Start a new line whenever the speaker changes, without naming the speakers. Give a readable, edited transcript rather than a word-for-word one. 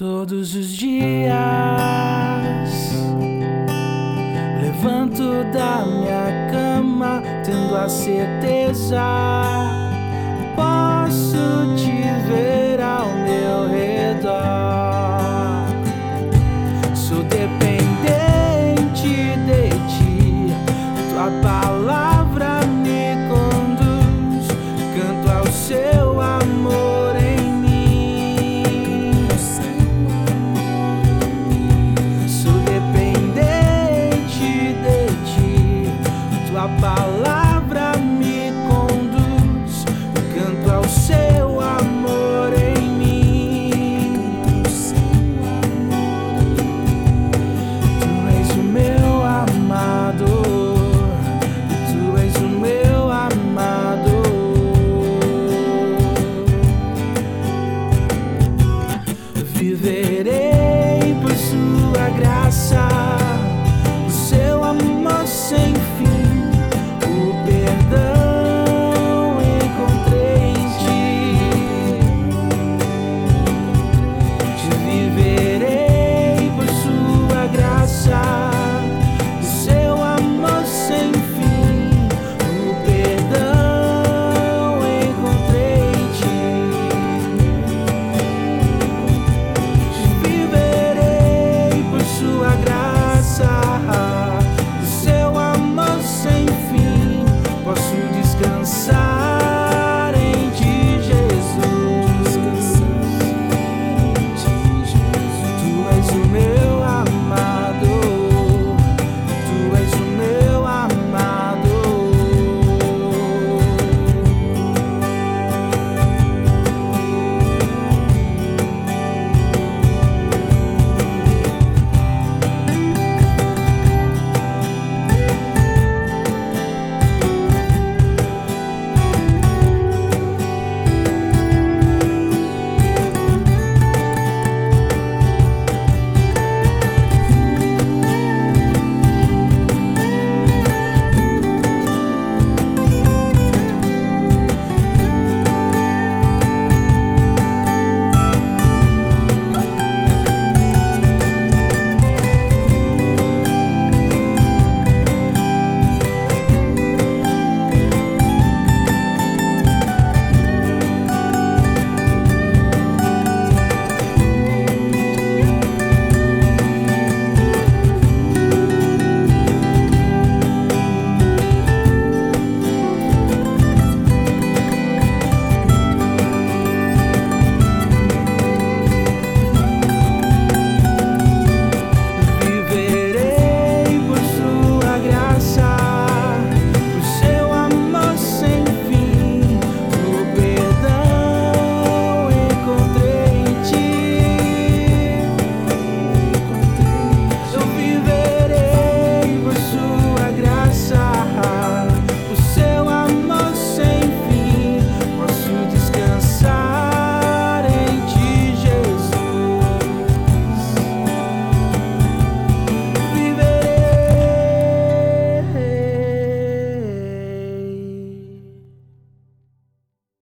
Todos os dias levanto da minha cama tendo a certeza posso te ver ao meu redor. Sou dependente de ti, tua palavra me conduz, canto ao seu amor em mim. Sou dependente de ti, tua palavra me conduz, canto ao seu amor em mim. Tu és o meu amado, tu és o meu amado. Viverei